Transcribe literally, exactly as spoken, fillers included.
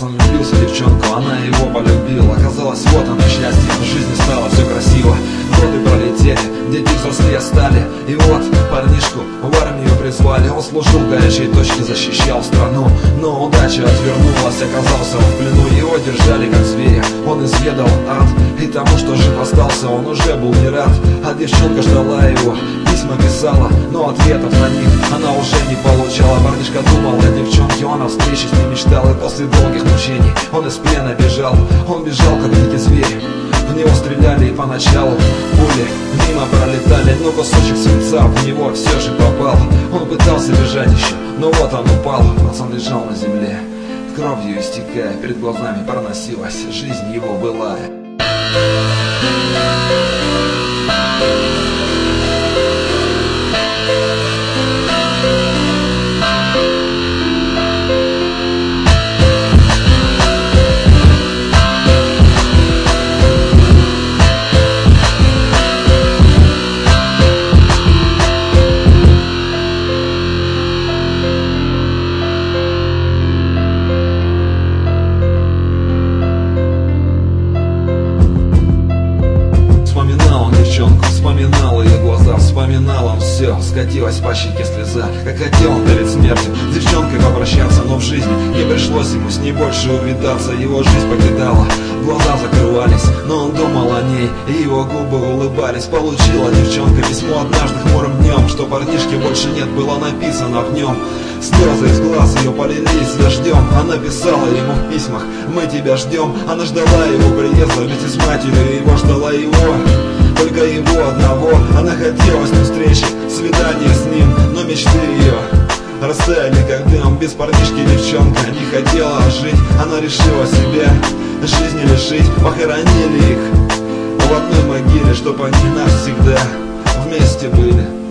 он влюбился в девчонку, она его полюбила. Оказалось, вот оно счастье, в жизни стало все красиво. Годы пролетели, дети взрослее стали. И вот парнишку в армию призвали. Он служил в горячей точке, защищал страну. Но удача отвернулась, оказался он в плену. Его держали как зверя, он изведал ад. И тому, что жив остался, он уже был не рад. А девчонка ждала его, письма писала, но ответов на них она уже не получала. Парнишка думал о девчонке, он о встрече с ней мечтал. И после долгих мучений он из плена бежал. Он бежал, как дикий зверь. В него стреляли, и поначалу пули мимо пролетали, но кусочек свинца в него все же попал. Он пытался бежать еще, но вот он упал. Пацан лежал на земле, кровью истекая, перед глазами проносилась жизнь его былая. Вспоминал ее глаза, вспоминал он все. Скатилась по щеке слеза, как хотел он перед смертью с девчонкой попрощаться. Но в жизни не пришлось ему с ней больше увидаться. Его жизнь покидала, глаза закрывались, но он думал о ней, и его губы улыбались. Получила девчонка письмо однажды хмурым днем, что парнишки больше нет, было написано в нем. Слезы из глаз ее полились дождем. Она писала ему в письмах: мы тебя ждем. Она ждала его приезда, вместе с матерью его ждала его. Только его одного, она хотела с ним встречи, свидания с ним, но мечты ее растаяли как дым. Без парнишки девчонка не хотела жить, она решила себя жизни лишить. Похоронили их в одной могиле, чтоб они навсегда вместе были.